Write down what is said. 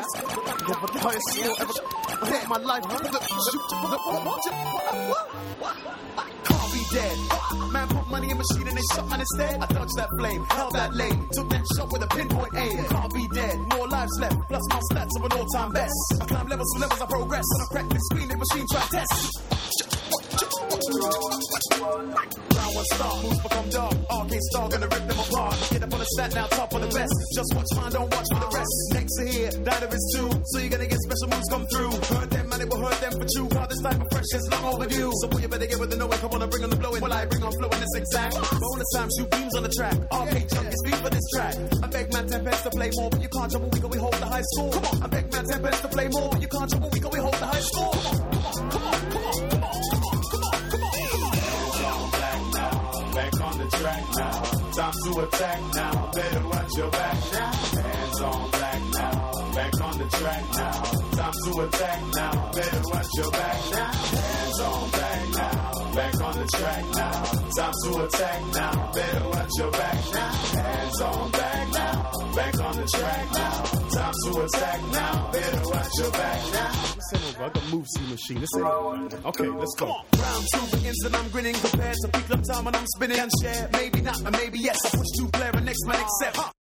Never the highest score ever hit my life. Can't be dead. Man put money in machine and they shot man instead. I dodged that flame, held that lane, took that shot with a pinpoint aim. Can't be dead. More lives left, plus my stats of an all-time best. I climb levels to levels, I progress. And I crack this screen, the machine try test. Round one start, moves become dark. Arcade star, gonna rip them apart. Get up on the stat now, top on the best. Just watch mine, don't watch for the rest. Next to here, that of is two. So you're gonna get special moves come through. Heard them, man, it will hurt them for you. While this type of fresh is long overdue. So boy, you better get with the knowing. Come on and bring on the blowing. While I bring on flowing this exact. Bonus time, shoot beams on the track. Arcade jump is beat for this track. I beg man 10 pence to play more, but you can't jump when we hold the high score. Come on, I beg man 10 pence to play more, but you can't jump when we hold the high score. Come on, come on, come on, come on, come on, come on, come on, come on. Hands on black now, back on the track now. Time to attack now, better watch your back now. Hands on black now, back on the track now. Time to attack now, better watch your back now. Hands on black now, back on the track now. Time to attack now, better watch your back now. Hands on back now, back on the track now. Time to attack now, better watch your back now. This ain't over, I got move see machine. This ain't over. Okay, let's go. Round two begins and I'm grinning compared to peak up time when I'm spinning and share. Maybe not, or maybe yes. I push two player and next man accept.